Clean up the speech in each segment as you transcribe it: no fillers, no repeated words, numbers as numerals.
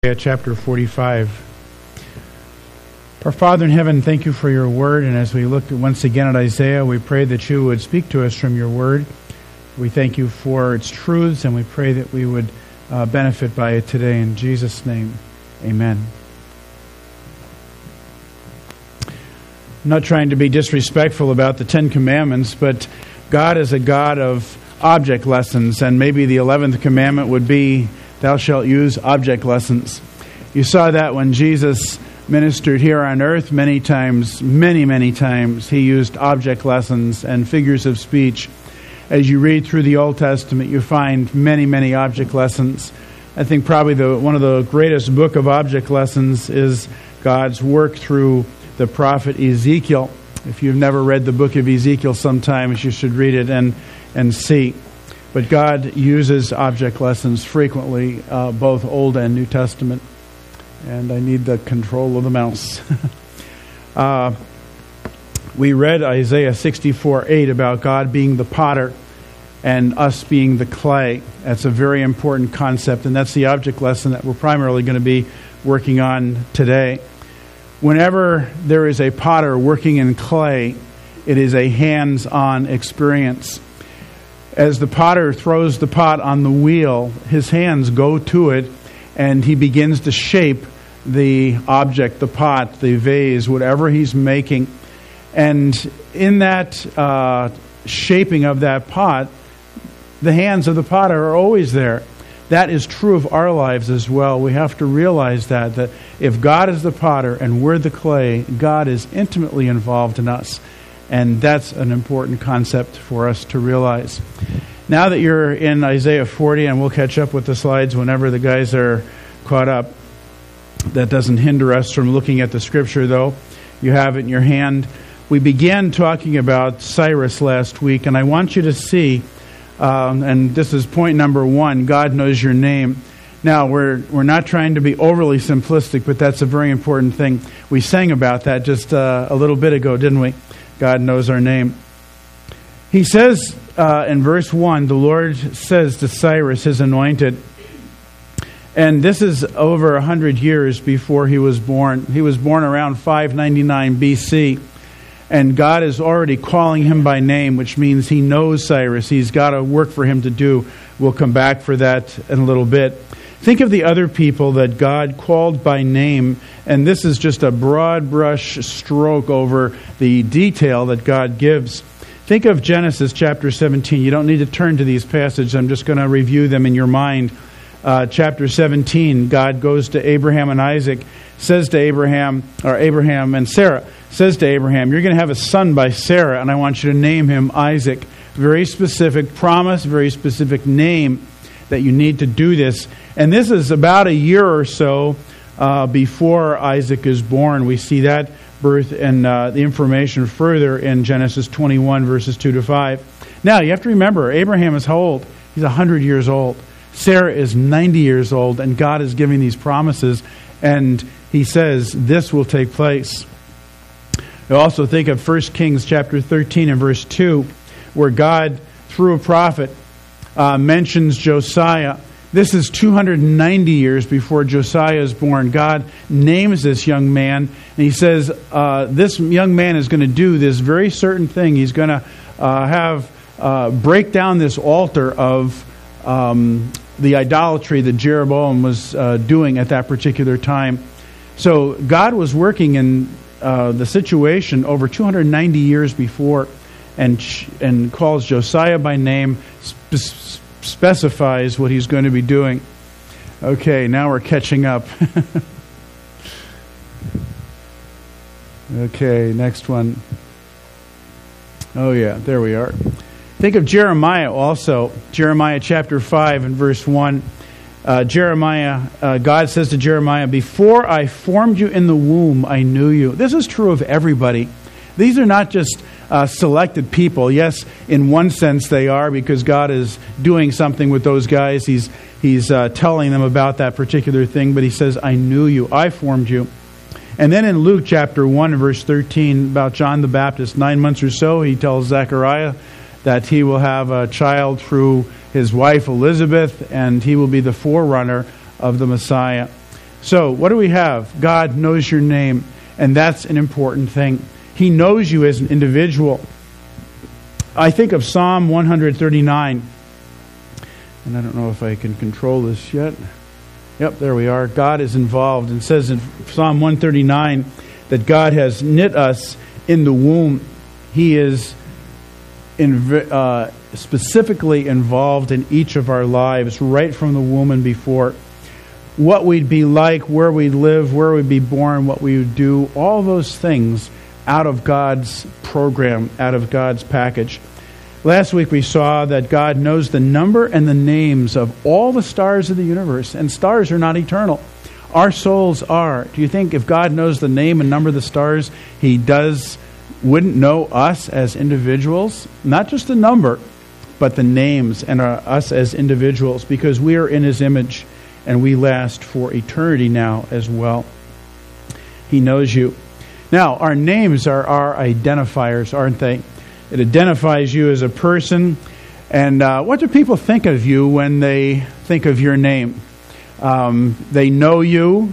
Chapter 45. Our Father in heaven, thank you for your word, and as we look once again at Isaiah, we pray that you would speak to us from your word. We thank you for its truths, and we pray that we would benefit by it today. In Jesus' name, amen. I'm not trying to be disrespectful about the Ten Commandments, but God is a God of object lessons, and maybe the 11th commandment would be, thou shalt use object lessons. You saw that when Jesus ministered here on earth many times, many times. He used object lessons and figures of speech. As you read through the Old Testament, you find many object lessons. I think probably one of the greatest book of object lessons is God's work through the prophet Ezekiel. If you've never read the book of Ezekiel sometimes, you should read it and see. But God uses object lessons frequently, both Old and New Testament. And I need the control of the mouse. We read Isaiah 64:8 about God being the potter and us being the clay. That's a very important concept, and that's the object lesson that we're primarily going to be working on today. Whenever there is a potter working in clay, it is a hands-on experience. As the potter throws the pot on the wheel, his hands go to it, and he begins to shape the object, the pot, the vase, whatever he's making. And in that shaping of that pot, the hands of the potter are always there. That is true of our lives as well. We have to realize that if God is the potter and we're the clay, God is intimately involved in us. And that's an important concept for us to realize. Now that you're in Isaiah 40, and we'll catch up with the slides whenever the guys are caught up, that doesn't hinder us from looking at the scripture, though. You have it in your hand. We began talking about Cyrus last week, and I want you to see, and this is point number 1, God knows your name. Now, we're not trying to be overly simplistic, but that's a very important thing. We sang about that just a little bit ago, didn't we? God knows our name. He says in verse 1, the Lord says to Cyrus, his anointed, and this is over 100 years before he was born. He was born around 599 BC, and God is already calling him by name, which means he knows Cyrus. He's got a work for him to do. We'll come back for that in a little bit. Think of the other people that God called by name, and this is just a broad brush stroke over the detail that God gives. Think of Genesis chapter 17. You don't need to turn to these passages. I'm just going to review them in your mind. Chapter 17, God goes to Abraham and Isaac, says to Abraham and Sarah, says to Abraham, you're going to have a son by Sarah, and I want you to name him Isaac. Very specific promise, very specific name that you need to do this. And this is about a year or so before Isaac is born. We see that birth and the information further in Genesis 21, verses 2 to 5. Now, you have to remember, Abraham is how old? He's 100 years old. Sarah is 90 years old, and God is giving these promises, and he says this will take place. You also think of 1 Kings chapter 13 and verse 2, where God, through a prophet, mentions Josiah. This is 290 years before Josiah is born. God names this young man, and he says this young man is going to do this very certain thing. He's going to break down this altar of the idolatry that Jeroboam was doing at that particular time. So God was working in the situation over 290 years before, and calls Josiah by name, specifies what he's going to be doing. Okay, now we're catching up. Okay, next one. Oh yeah, there we are. Think of Jeremiah also. Jeremiah chapter 5 and verse 1. God says to Jeremiah, before I formed you in the womb, I knew you. This is true of everybody. These are not just selected people. Yes, in one sense they are, because God is doing something with those guys. He's telling them about that particular thing, but he says, I knew you. I formed you. And then in Luke chapter 1 and verse 13, about John the Baptist, 9 months or so, he tells Zechariah that he will have a child through his wife Elizabeth, and he will be the forerunner of the Messiah. So, what do we have? God knows your name, and that's an important thing. He knows you as an individual. I think of Psalm 139, and I don't know if I can control this yet. Yep, there we are. God is involved, and says in Psalm 139 that God has knit us in the womb. He is specifically involved in each of our lives, right from the womb and before. What we'd be like, where we'd live, where we'd be born, what we would do, all those things out of God's program, out of God's package. Last week we saw that God knows the number and the names of all the stars of the universe, and stars are not eternal. Our souls are. Do you think if God knows the name and number of the stars, He wouldn't know us as individuals? Not just the number, but the names and us as individuals, because we are in His image and we last for eternity now as well. He knows you. Now, our names are our identifiers, aren't they? It identifies you as a person. And what do people think of you when they think of your name? They know you.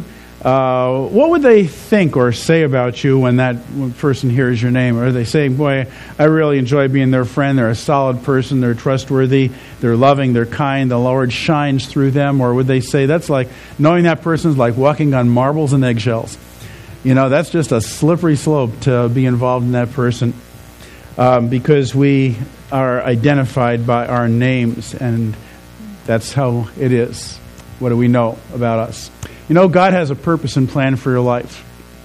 What would they think or say about you when that person hears your name? Or they say, boy, I really enjoy being their friend. They're a solid person. They're trustworthy. They're loving. They're kind. The Lord shines through them. Or would they say, that's like, knowing that person's like walking on marbles and eggshells. You know, that's just a slippery slope to be involved in that person. Because we are identified by our names, and that's how it is. What do we know about us? You know, God has a purpose and plan for your life.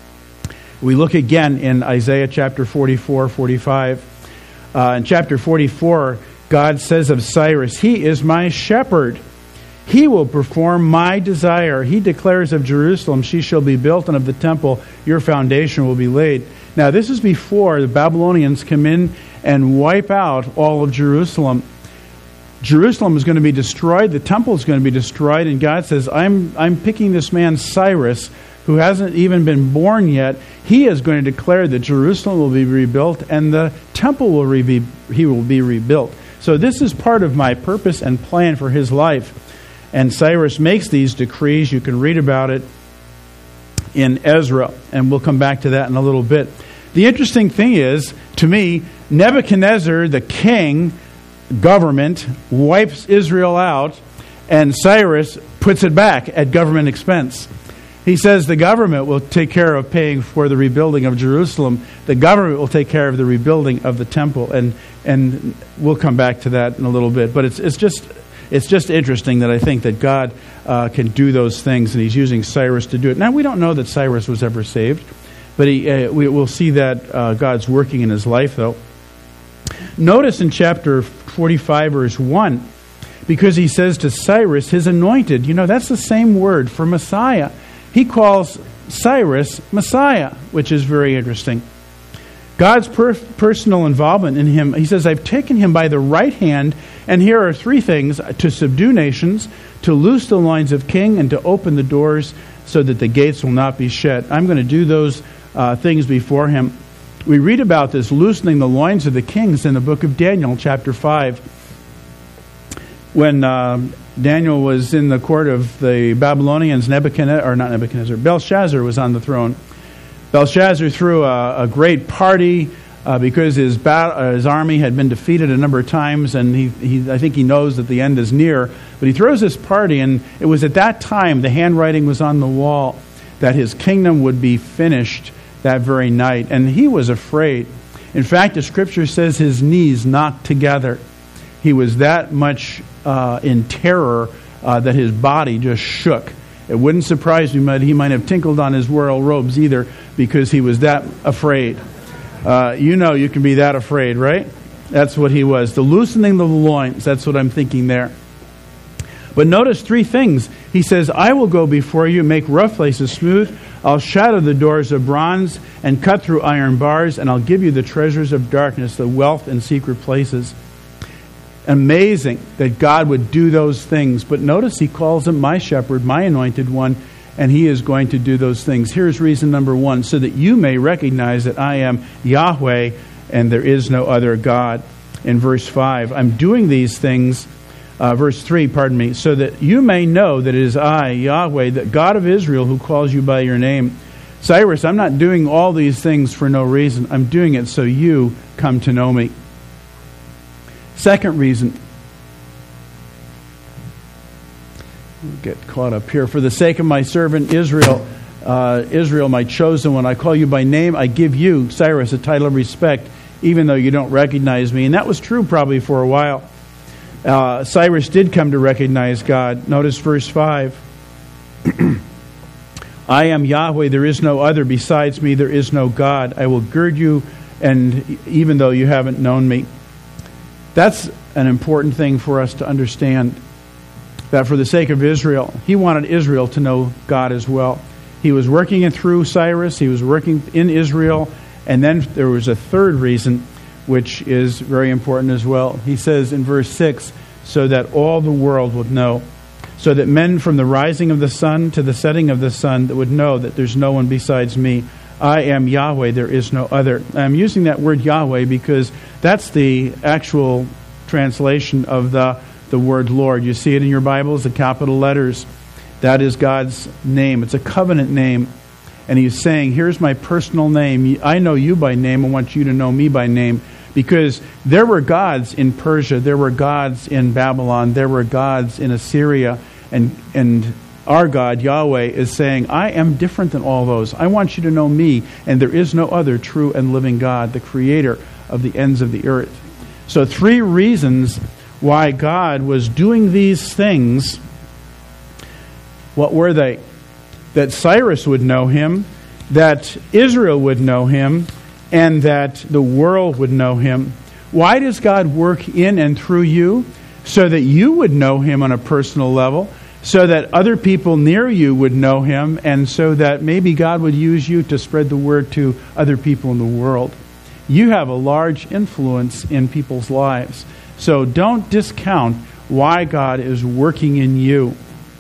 We look again in Isaiah chapter 44, 45. In chapter 44, God says of Cyrus, He is my shepherd. He will perform my desire. He declares of Jerusalem, she shall be built, and of the temple, your foundation will be laid. Now, this is before the Babylonians come in and wipe out all of Jerusalem. Jerusalem is going to be destroyed. The temple is going to be destroyed. And God says, I'm picking this man Cyrus, who hasn't even been born yet. He is going to declare that Jerusalem will be rebuilt and the temple will be rebuilt. So this is part of my purpose and plan for his life. And Cyrus makes these decrees. You can read about it in Ezra, and we'll come back to that in a little bit. The interesting thing is, to me, Nebuchadnezzar, the king, government, wipes Israel out, and Cyrus puts it back at government expense. He says the government will take care of paying for the rebuilding of Jerusalem. The government will take care of the rebuilding of the temple, and we'll come back to that in a little bit. But it's just interesting that I think that God can do those things, and He's using Cyrus to do it. Now, we don't know that Cyrus was ever saved, but we'll see that God's working in his life, though. Notice in chapter 45, verse 1, because he says to Cyrus, his anointed, you know, that's the same word for Messiah. He calls Cyrus Messiah, which is very interesting. God's personal involvement in him, he says, I've taken him by the right hand, and here are three things: to subdue nations, to loose the loins of king, and to open the doors so that the gates will not be shut. I'm going to do those things before him. We read about this loosening the loins of the kings in the book of Daniel, chapter 5. When Daniel was in the court of the Babylonians, Belshazzar was on the throne. Belshazzar threw a great party because his army had been defeated a number of times, and I think he knows that the end is near. But he throws this party, and it was at that time the handwriting was on the wall that his kingdom would be finished that very night, and he was afraid. In fact, the scripture says his knees knocked together. He was that much in terror that his body just shook. It wouldn't surprise me he might have tinkled on his royal robes either, because he was that afraid. You can be that afraid, right? That's what he was. The loosening of the loins, that's what I'm thinking there. But notice three things. He says, I will go before you, make rough places smooth. I'll shatter the doors of bronze and cut through iron bars, and I'll give you the treasures of darkness, the wealth in secret places. Amazing that God would do those things. But notice he calls him my shepherd, my anointed one, and he is going to do those things. Here's reason number one: so that you may recognize that I am Yahweh and there is no other God. In verse 5, I'm doing these things Verse 3, pardon me, so that you may know that it is I, Yahweh, the God of Israel, who calls you by your name. Cyrus, I'm not doing all these things for no reason. I'm doing it so you come to know me. Second reason. We'll get caught up here. For the sake of my servant Israel, Israel, my chosen one, I call you by name. I give you, Cyrus, a title of respect, even though you don't recognize me. And that was true probably for a while. Cyrus did come to recognize God. Notice verse 5. I am Yahweh, there is no other. Besides me, there is no God. I will gird you, and even though you haven't known me. That's an important thing for us to understand. That for the sake of Israel, he wanted Israel to know God as well. He was working it through Cyrus. He was working in Israel. And then there was a third reason, which is very important as well. He says in verse 6, so that all the world would know. So that men from the rising of the sun to the setting of the sun that would know that there's no one besides me. I am Yahweh, there is no other. I'm using that word Yahweh because that's the actual translation of the word Lord. You see it in your Bibles, the capital letters. That is God's name. It's a covenant name. And he's saying, here's my personal name. I know you by name. I want you to know me by name. Because there were gods in Persia. There were gods in Babylon. There were gods in Assyria. And our God, Yahweh, is saying, I am different than all those. I want you to know me. And there is no other true and living God, the creator of the ends of the earth. So 3 reasons why God was doing these things. What were they? That Cyrus would know him, that Israel would know him, and that the world would know him. Why does God work in and through you? So that you would know him on a personal level, so that other people near you would know him, and so that maybe God would use you to spread the word to other people in the world. You have a large influence in people's lives. So don't discount why God is working in you.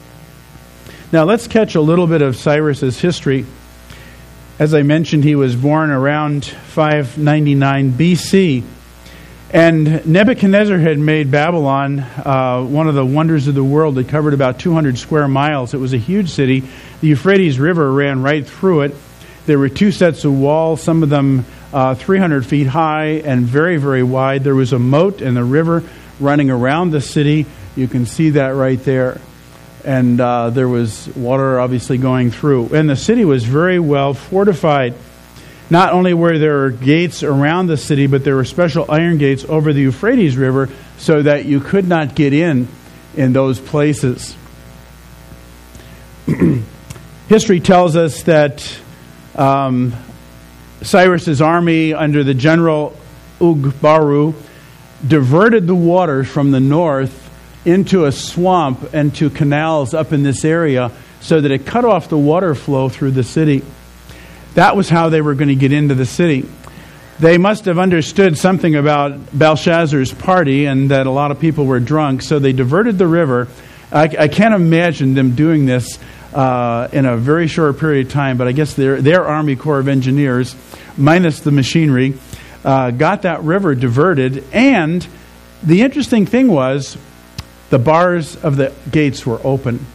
Now let's catch a little bit of Cyrus's history. As I mentioned, he was born around 599 BC. And Nebuchadnezzar had made Babylon one of the wonders of the world. It covered about 200 square miles. It was a huge city. The Euphrates River ran right through it. There were 2 sets of walls, some of them 300 feet high and very, very wide. There was a moat and the river running around the city. You can see that right there. And there was water obviously going through. And the city was very well fortified. Not only were there gates around the city, but there were special iron gates over the Euphrates River so that you could not get in those places. History tells us that Cyrus's army under the general Ugbaru diverted the waters from the north into a swamp and to canals up in this area so that it cut off the water flow through the city. That was how they were going to get into the city. They must have understood something about Belshazzar's party and that a lot of people were drunk, so they diverted the river. I can't imagine them doing this in a very short period of time, but I guess their Army Corps of Engineers, minus the machinery, got that river diverted. And the interesting thing was the bars of the gates were open.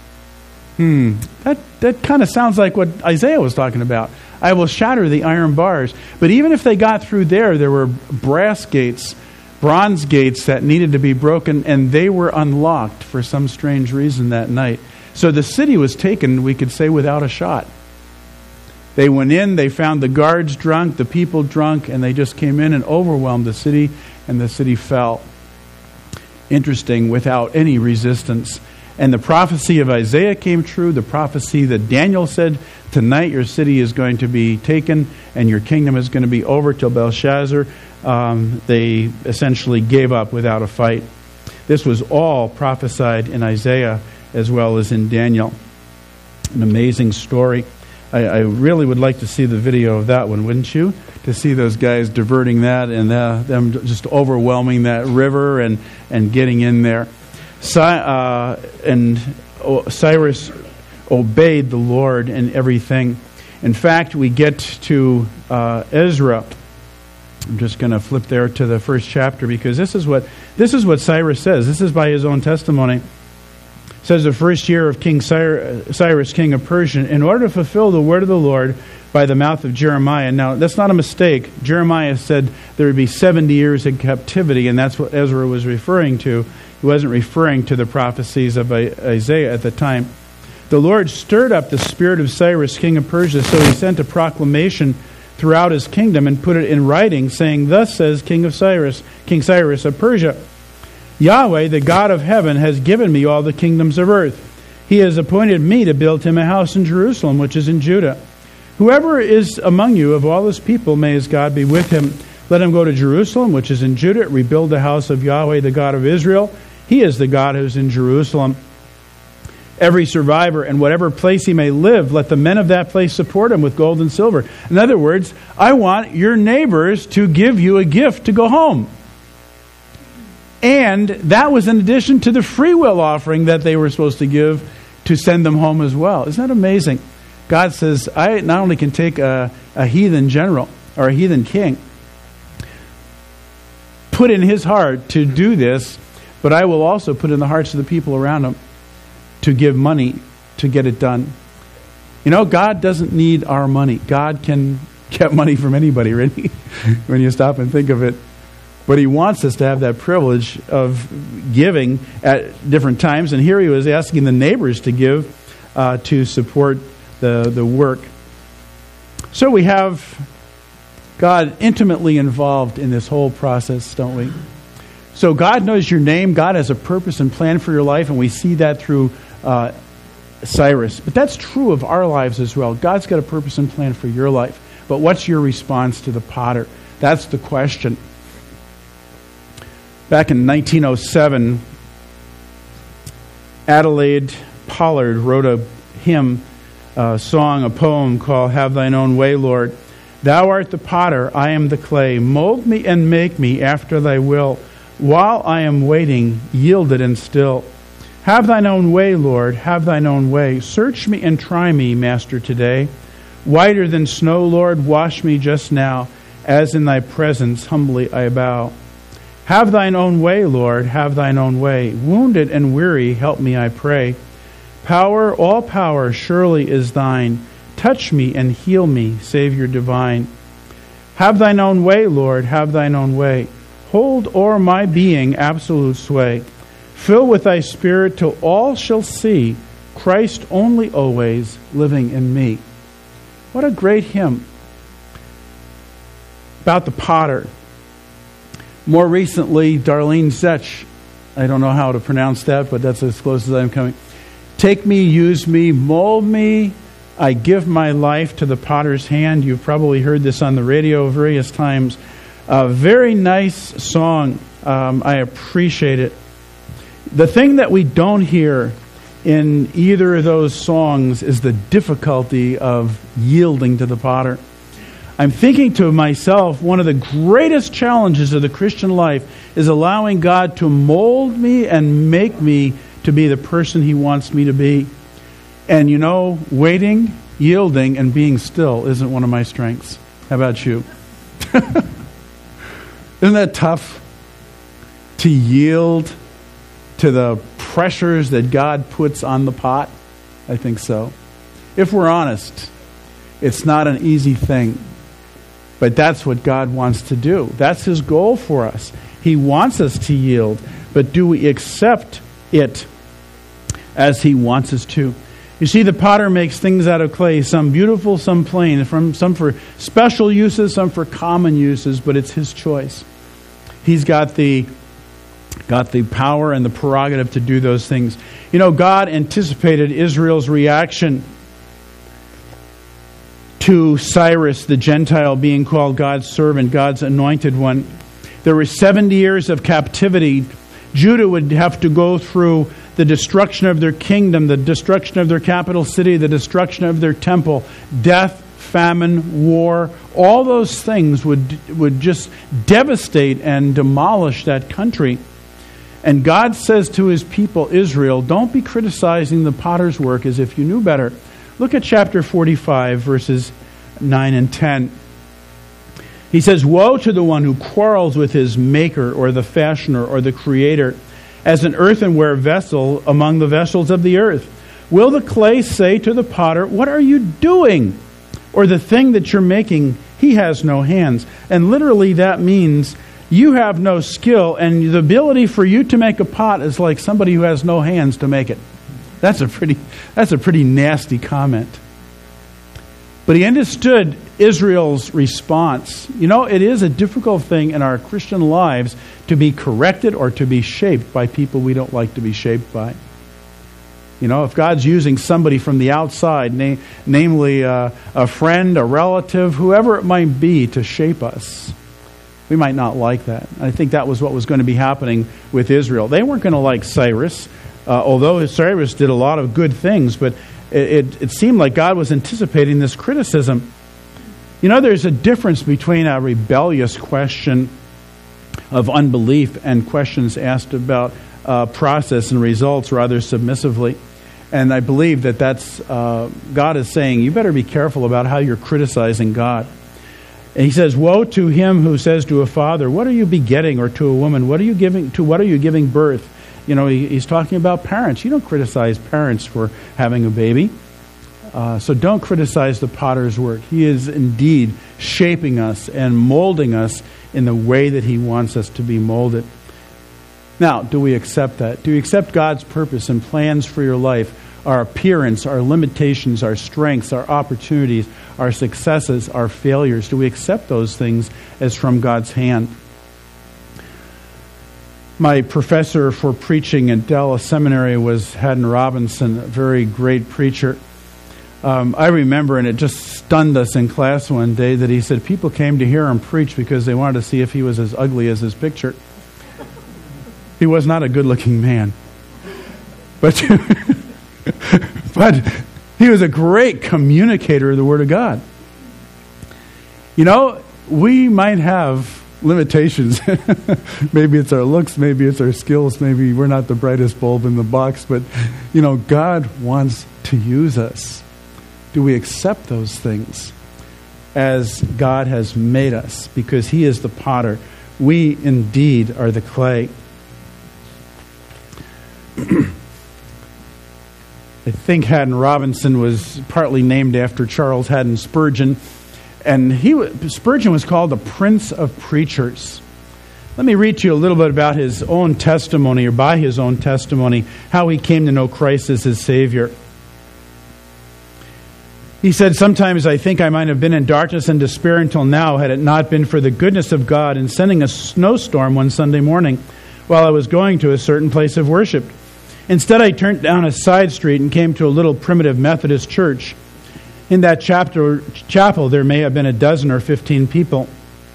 That kind of sounds like what Isaiah was talking about. I will shatter the iron bars. But even if they got through there were brass gates, bronze gates that needed to be broken, and they were unlocked for some strange reason that night. So the city was taken, we could say, without a shot. They went in, they found the guards drunk, the people drunk, and they just came in and overwhelmed the city, and the city fell. Interesting, without any resistance. And the prophecy of Isaiah came true, the prophecy that Daniel said, tonight your city is going to be taken and your kingdom is going to be over till Belshazzar. They essentially gave up without a fight. This was all prophesied in Isaiah as well as in Daniel. An amazing story. I really would like to see the video of that one, wouldn't you? To see those guys diverting that and them just overwhelming that river and getting in there. And Cyrus obeyed the Lord in everything. In fact, we get to Ezra. I'm just going to flip there to the first chapter because this is what This is what Cyrus says. This is by his own testimony. It says, the first year of King Cyrus, king of Persia, in order to fulfill the word of the Lord by the mouth of Jeremiah. Now, that's not a mistake. Jeremiah said there would be 70 years in captivity, and that's what Ezra was referring to. He wasn't referring to the prophecies of Isaiah at the time. The Lord stirred up the spirit of Cyrus, king of Persia, so he sent a proclamation throughout his kingdom and put it in writing, saying, thus says King Cyrus of Persia, Yahweh, the God of heaven, has given me all the kingdoms of earth. He has appointed me to build him a house in Jerusalem, which is in Judah. Whoever is among you of all his people, may his God be with him. Let him go to Jerusalem, which is in Judah, rebuild the house of Yahweh, the God of Israel. He is the God who is in Jerusalem. Every survivor, in whatever place he may live, let the men of that place support him with gold and silver. In other words, I want your neighbors to give you a gift to go home. And that was in addition to the free will offering that they were supposed to give to send them home as well. Isn't that amazing? God says, I not only can take a heathen general or a heathen king, put in his heart to do this, but I will also put in the hearts of the people around him to give money to get it done. You know, God doesn't need our money. God can get money from anybody, really, when you stop and think of it. But he wants us to have that privilege of giving at different times. And here he was asking the neighbors to give to support the work. So we have God intimately involved in this whole process, don't we? So God knows your name. God has a purpose and plan for your life, and we see that through Cyrus. But that's true of our lives as well. God's got a purpose and plan for your life. But what's your response to the potter? That's the question. Back in 1907, Adelaide Pollard wrote a hymn, a song, a poem called Have Thine Own Way, Lord. Thou art the potter, I am the clay. Mold me and make me after thy will. While I am waiting, yielded and still. Have thine own way, Lord, have thine own way. Search me and try me, Master, today. Whiter than snow, Lord, wash me just now, as in thy presence humbly I bow. Have thine own way, Lord, have thine own way. Wounded and weary, help me, I pray. Power, all power, surely is thine. Touch me and heal me, Savior divine. Have thine own way, Lord, have thine own way. Hold o'er my being absolute sway. Fill with thy spirit till all shall see Christ only always living in me. What a great hymn about the potter. More recently, Darlene Zech, I don't know how to pronounce that, but that's as close as I'm coming. Take me, use me, mold me. I give my life to the potter's hand. You've probably heard this on the radio various times. A very nice song. I appreciate it. The thing that we don't hear in either of those songs is the difficulty of yielding to the potter. I'm thinking to myself, one of the greatest challenges of the Christian life is allowing God to mold me and make me to be the person He wants me to be. And you know, waiting, yielding, and being still isn't one of my strengths. How about you? Isn't that tough? To yield to the pressures that God puts on the pot? I think so. If we're honest, it's not an easy thing. But that's what God wants to do. That's His goal for us. He wants us to yield. But do we accept it as He wants us to? You see, the potter makes things out of clay, some beautiful, some plain, some for special uses, some for common uses, but it's His choice. He's got the power and the prerogative to do those things. You know, God anticipated Israel's reaction to Cyrus, the Gentile, being called God's servant, God's anointed one. There were 70 years of captivity. Judah would have to go through the destruction of their kingdom, the destruction of their capital city, the destruction of their temple, death, famine, war. All those things would just devastate and demolish that country. And God says to His people, Israel, don't be criticizing the potter's work as if you knew better. Look at chapter 45, verses 9 and 10. He says, "Woe to the one who quarrels with his maker or the fashioner or the creator, as an earthenware vessel among the vessels of the earth. Will the clay say to the potter, 'What are you doing?' Or the thing that you're making, 'He has no hands.'" And literally that means you have no skill, and the ability for you to make a pot is like somebody who has no hands to make it. That's a pretty nasty comment. But he understood Israel's response. You know, it is a difficult thing in our Christian lives to be corrected or to be shaped by people we don't like to be shaped by. You know, if God's using somebody from the outside, namely a friend, a relative, whoever it might be, to shape us, we might not like that. I think that was what was going to be happening with Israel. They weren't going to like Cyrus, although Cyrus did a lot of good things, but it seemed like God was anticipating this criticism. You know, there's a difference between a rebellious question of unbelief and questions asked about process and results rather submissively. And I believe that's God is saying, you better be careful about how you're criticizing God. And he says, "Woe to him who says to a father, 'What are you begetting?' or to a woman, 'What are you giving birth?'" You know, he's talking about parents. You don't criticize parents for having a baby. So don't criticize the potter's work. He is indeed shaping us and molding us in the way that he wants us to be molded. Now, do we accept that? Do we accept God's purpose and plans for your life, our appearance, our limitations, our strengths, our opportunities, our successes, our failures? Do we accept those things as from God's hand? My professor for preaching at Dallas Seminary was Haddon Robinson, a very great preacher. I remember, and it just stunned us in class one day, that he said people came to hear him preach because they wanted to see if he was as ugly as his picture. He was not a good-looking man. But he was a great communicator of the Word of God. You know, we might have limitations. Maybe it's our looks, maybe it's our skills, maybe we're not the brightest bulb in the box, but, you know, God wants to use us. Do we accept those things as God has made us? Because he is the potter. We indeed are the clay. I think Haddon Robinson was partly named after Charles Haddon Spurgeon, and Spurgeon was called the Prince of Preachers. Let me read to you a little bit about his own testimony, or by his own testimony, how he came to know Christ as his Savior. He said, "Sometimes I think I might have been in darkness and despair until now had it not been for the goodness of God in sending a snowstorm one Sunday morning while I was going to a certain place of worship. Instead, I turned down a side street and came to a little primitive Methodist church. In that chapel, there may have been a dozen or 15 people.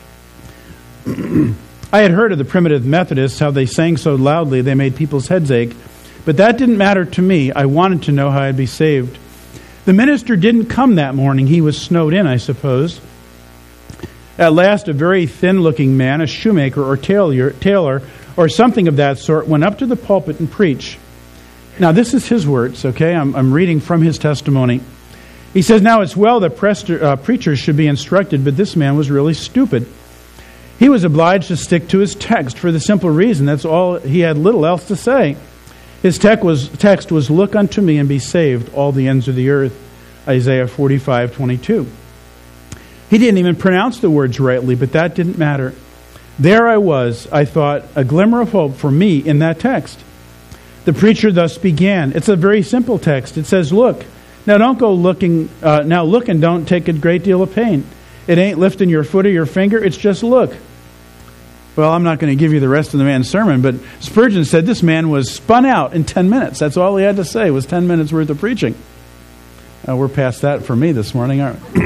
I had heard of the primitive Methodists, how they sang so loudly they made people's heads ache. But that didn't matter to me. I wanted to know how I'd be saved. The minister didn't come that morning. He was snowed in, I suppose. At last, a very thin-looking man, a shoemaker or tailor, or something of that sort, went up to the pulpit and preached. Now, this is his words, okay? I'm reading from his testimony. He says, "Now, it's well that preachers should be instructed, but this man was really stupid. He was obliged to stick to his text for the simple reason that's all. He had little else to say. His text was, 'Look unto me and be saved, all the ends of the earth,' Isaiah 45:22. He didn't even pronounce the words rightly, but that didn't matter. There I was, I thought, a glimmer of hope for me in that text. The preacher thus began. It's a very simple text. It says, 'Look. Now don't go looking. Now look and don't take a great deal of pain. It ain't lifting your foot or your finger. It's just look.' Well, I'm not going to give you the rest of the man's sermon, but Spurgeon said this man was spun out in 10 minutes. That's all he had to say was 10 minutes worth of preaching. We're past that for me this morning, aren't we?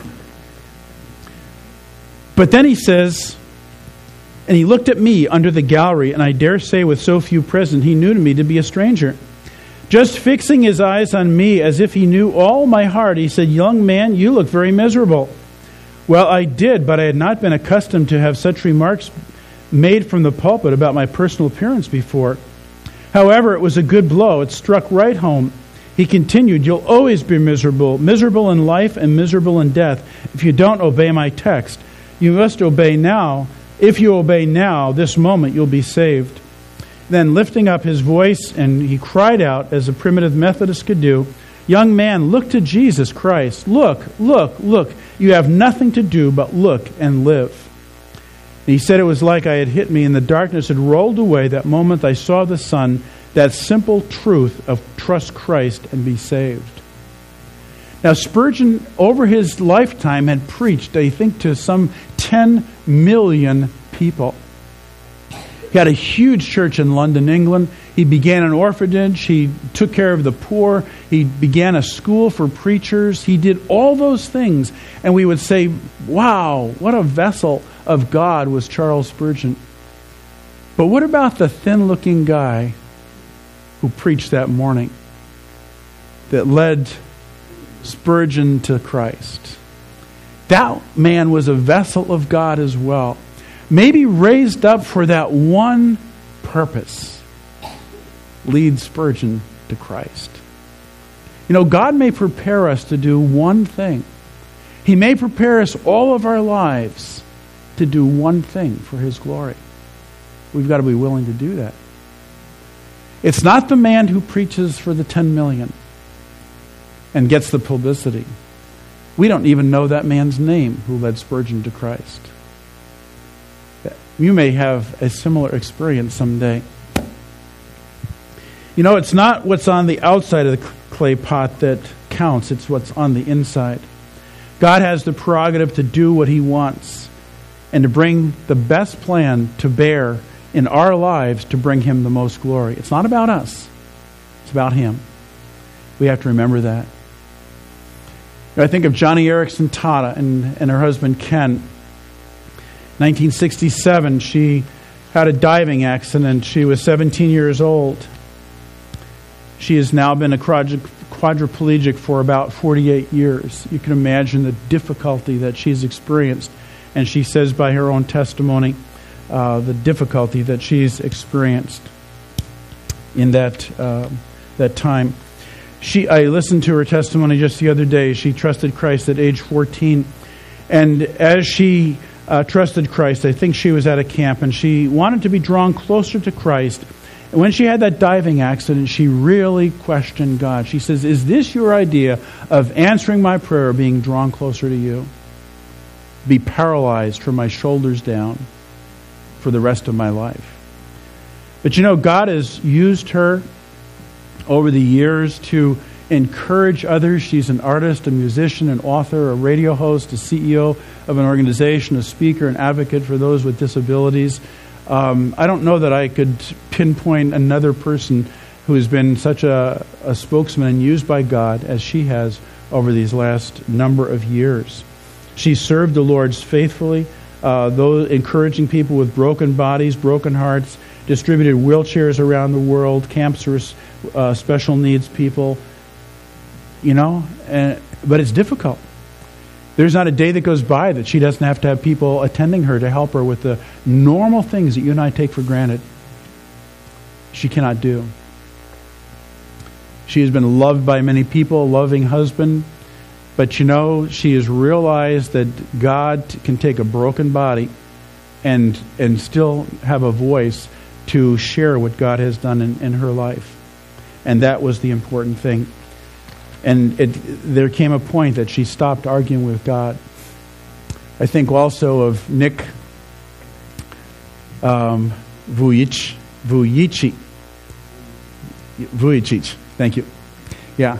But then he says, and he looked at me under the gallery, and I dare say with so few present, he knew me to be a stranger. Just fixing his eyes on me as if he knew all my heart, he said, 'Young man, you look very miserable.' Well, I did, but I had not been accustomed to have such remarks made from the pulpit about my personal appearance before. However, it was a good blow. It struck right home. He continued, 'You'll always be miserable in life and miserable in death, if you don't obey my text. You must obey now. If you obey now, this moment, you'll be saved." Then lifting up his voice, and he cried out, as a primitive Methodist could do, "Young man, look to Jesus Christ. Look, look, look. You have nothing to do but look and live." And he said it was like I had hit me, and the darkness had rolled away. That moment I saw the sun, that simple truth of trust Christ and be saved. Now, Spurgeon, over his lifetime, had preached, I think, to some 10 million people. He had a huge church in London, England. He began an orphanage. He took care of the poor. He began a school for preachers. He did all those things. And we would say, wow, what a vessel of God was Charles Spurgeon. But what about the thin-looking guy who preached that morning that led Spurgeon to Christ? That man was a vessel of God as well. Maybe raised up for that one purpose. Lead Spurgeon to Christ. You know, God may prepare us to do one thing. He may prepare us all of our lives to do one thing for His glory. We've got to be willing to do that. It's not the man who preaches for the 10 million and gets the publicity. We don't even know that man's name who led Spurgeon to Christ. You may have a similar experience someday. You know, it's not what's on the outside of the clay pot that counts. It's what's on the inside. God has the prerogative to do what He wants and to bring the best plan to bear in our lives to bring Him the most glory. It's not about us. It's about Him. We have to remember that. I think of Johnny Erickson Tata and her husband Ken. 1967, she had a diving accident. She was 17 years old. She has now been a quadriplegic for about 48 years. You can imagine the difficulty that she's experienced. And she says by her own testimony, the difficulty that she's experienced in that time. I listened to her testimony just the other day. She trusted Christ at age 14. And as she trusted Christ, I think she was at a camp, and she wanted to be drawn closer to Christ. And when she had that diving accident, she really questioned God. She says, "Is this your idea of answering my prayer, being drawn closer to you? Be paralyzed from my shoulders down for the rest of my life." But you know, God has used her over the years to encourage others. She's an artist, a musician, an author, a radio host, a CEO of an organization, a speaker, an advocate for those with disabilities. I don't know that I could pinpoint another person who has been such a spokesman and used by God as she has over these last number of years. She served the Lord faithfully, those encouraging people with broken bodies, broken hearts, distributed wheelchairs around the world, camps for special needs people. You know, but it's difficult. There's not a day that goes by that she doesn't have to have people attending her to help her with the normal things that you and I take for granted. She cannot do. She has been loved by many people, a loving husband, but you know, she has realized that God can take a broken body and still have a voice to share what God has done in her life. And that was the important thing. And there came a point that she stopped arguing with God. I think also of Nick Vujicic. Thank you. Yeah.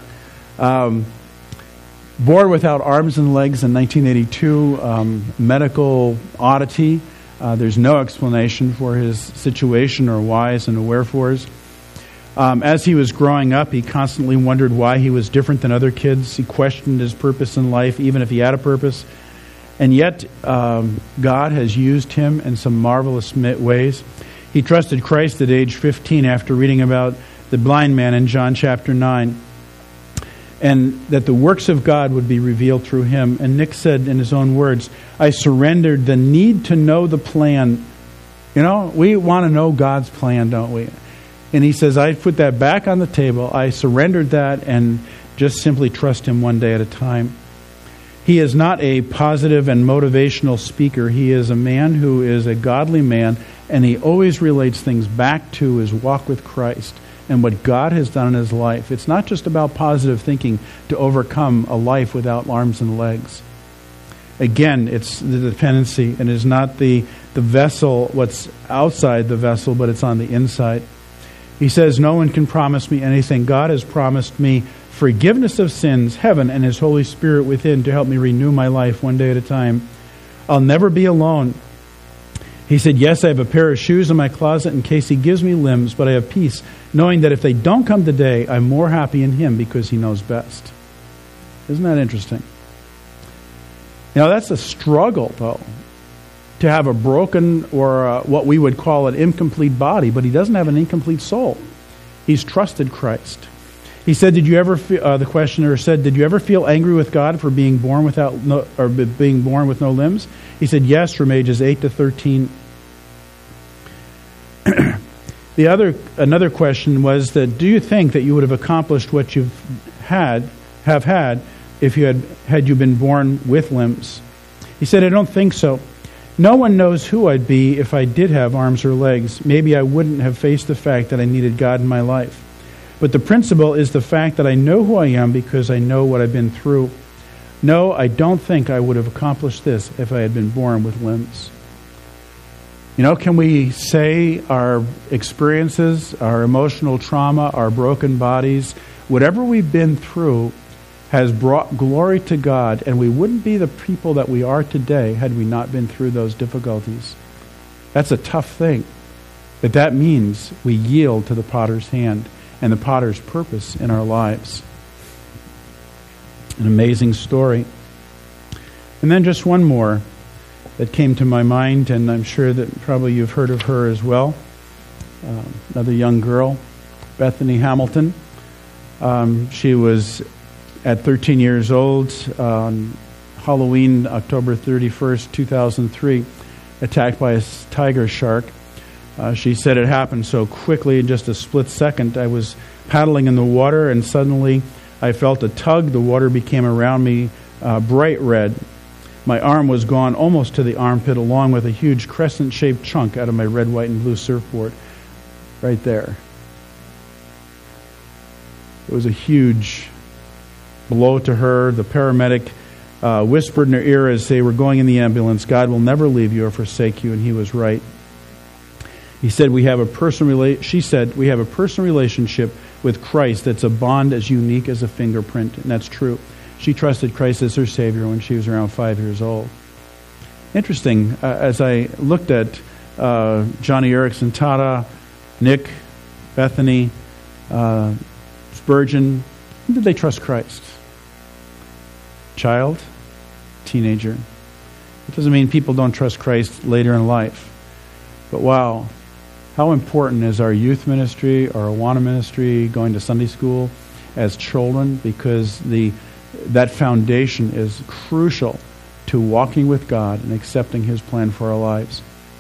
Born without arms and legs in 1982, medical oddity. There's no explanation for his situation or whys and wherefores. As he was growing up, he constantly wondered why he was different than other kids. He questioned his purpose in life, even if he had a purpose. And yet, God has used him in some marvelous ways. He trusted Christ at age 15 after reading about the blind man in John chapter 9. And that the works of God would be revealed through him. And Nick said in his own words, "I surrendered the need to know the plan." You know, we want to know God's plan, don't we? And he says, I put that back on the table. I surrendered that and just simply trust Him one day at a time. He is not a positive and motivational speaker. He is a man who is a godly man, and he always relates things back to his walk with Christ and what God has done in his life. It's not just about positive thinking to overcome a life without arms and legs. Again, it's the dependency, and it's not the vessel, what's outside the vessel, but it's on the inside. He says, no one can promise me anything. God has promised me forgiveness of sins, heaven, and His Holy Spirit within to help me renew my life one day at a time. I'll never be alone. He said, yes, I have a pair of shoes in my closet in case He gives me limbs, but I have peace, knowing that if they don't come today, I'm more happy in Him because He knows best. Isn't that interesting? Now, that's a struggle, though, to have a broken or what we would call an incomplete body, but he doesn't have an incomplete soul. He's trusted Christ. He said, the questioner said, did you ever feel angry with God for being born being born with no limbs? He said, yes, from ages 8 to 13. Another question was that, do you think that you would have accomplished what you've had if you had you been born with limbs? He said, I don't think so. No one knows who I'd be if I did have arms or legs. Maybe I wouldn't have faced the fact that I needed God in my life. But the principle is the fact that I know who I am because I know what I've been through. No, I don't think I would have accomplished this if I had been born with limbs. You know, can we say our experiences, our emotional trauma, our broken bodies, whatever we've been through has brought glory to God, and we wouldn't be the people that we are today had we not been through those difficulties. That's a tough thing. But that means we yield to the potter's hand and the potter's purpose in our lives. An amazing story. And then just one more that came to my mind, and I'm sure that probably you've heard of her as well. Another young girl, Bethany Hamilton. She was at 13 years old on Halloween, October 31st, 2003, attacked by a tiger shark. She said it happened so quickly in just a split second. I was paddling in the water and suddenly I felt a tug. The water became around me bright red. My arm was gone almost to the armpit, along with a huge crescent-shaped chunk out of my red, white, and blue surfboard. Right there. It was a huge blow to her. The paramedic whispered in her ear as they were going in the ambulance, God will never leave you or forsake you, and he was right. He said, she said, we have a personal relationship with Christ that's a bond as unique as a fingerprint, and that's true. She trusted Christ as her Savior when she was around 5 years old. Interesting, as I looked at Johnny Erickson Tada, Nick, Bethany, Spurgeon, when did they trust Christ? Child? Teenager? It doesn't mean people don't trust Christ later in life. But wow, how important is our youth ministry, our Awana ministry, going to Sunday school as children, because that foundation is crucial to walking with God and accepting His plan for our lives.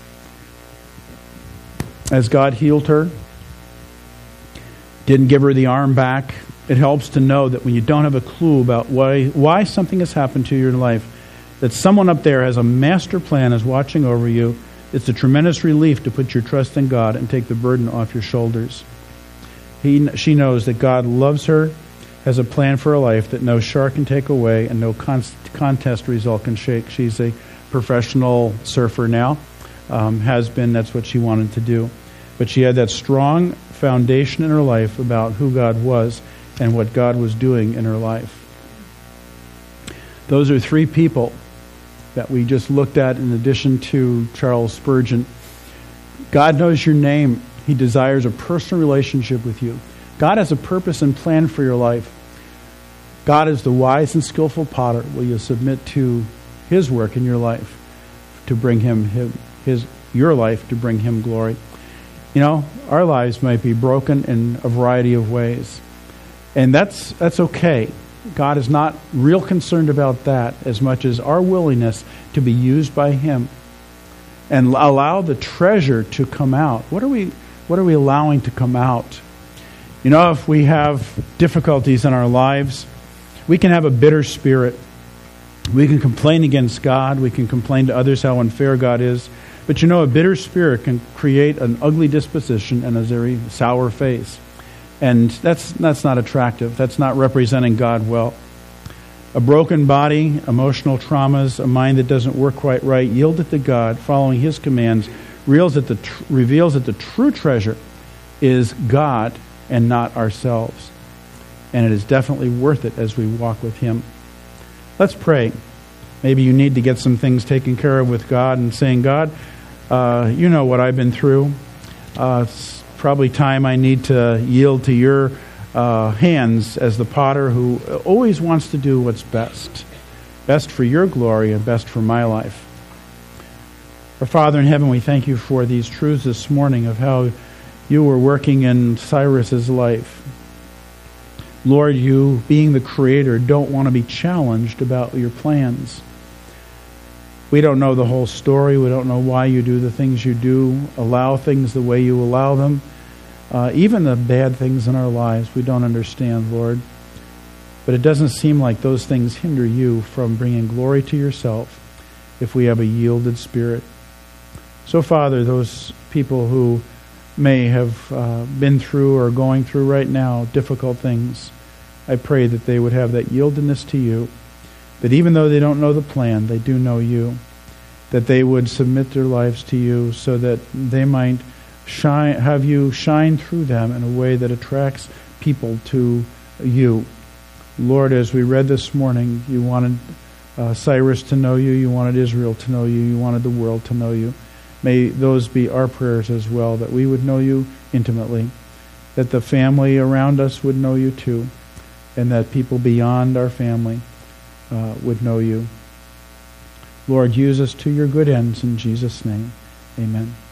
As God healed her, didn't give her the arm back, it helps to know that when you don't have a clue about why something has happened to you in life, that someone up there has a master plan, is watching over you. It's a tremendous relief to put your trust in God and take the burden off your shoulders. She knows that God loves her, has a plan for her life that no shark can take away and no contest result can shake. She's a professional surfer now, has been. That's what she wanted to do. But she had that strong foundation in her life about who God was and what God was doing in her life. Those are three people that we just looked at in addition to Charles Spurgeon. God knows your name. He desires a personal relationship with you. God has a purpose and plan for your life. God is the wise and skillful potter. Will you submit to His work in your life to bring your life to bring Him glory? You know, our lives might be broken in a variety of ways. And that's okay. God is not real concerned about that as much as our willingness to be used by Him and allow the treasure to come out. What are we allowing to come out? You know, if we have difficulties in our lives, we can have a bitter spirit. We can complain against God. We can complain to others how unfair God is. But you know, a bitter spirit can create an ugly disposition and a very sour face. And that's not attractive. That's not representing God well. A broken body, emotional traumas, a mind that doesn't work quite right, yielded to God, following His commands, reveals that the true treasure is God and not ourselves. And it is definitely worth it as we walk with Him. Let's pray. Maybe you need to get some things taken care of with God and saying, God, you know what I've been through. It's probably time I need to yield to your hands as the potter who always wants to do what's best. Best for your glory and best for my life. Our Father in heaven, we thank you for these truths this morning of how you were working in Cyrus's life. Lord, you, being the Creator, don't want to be challenged about your plans. We don't know the whole story. We don't know why you do the things you do, allow things the way you allow them. Even the bad things in our lives, we don't understand, Lord. But it doesn't seem like those things hinder you from bringing glory to yourself if we have a yielded spirit. So, Father, those people who may have been through or going through right now difficult things, I pray that they would have that yieldedness to you, that even though they don't know the plan, they do know you, that they would submit their lives to you so that they might have you shine through them in a way that attracts people to you. Lord, as we read this morning, you wanted Cyrus to know you, you wanted Israel to know you, you wanted the world to know you. May those be our prayers as well, that we would know you intimately, that the family around us would know you too, and that people beyond our family would know you. Lord, use us to your good ends in Jesus' name. Amen.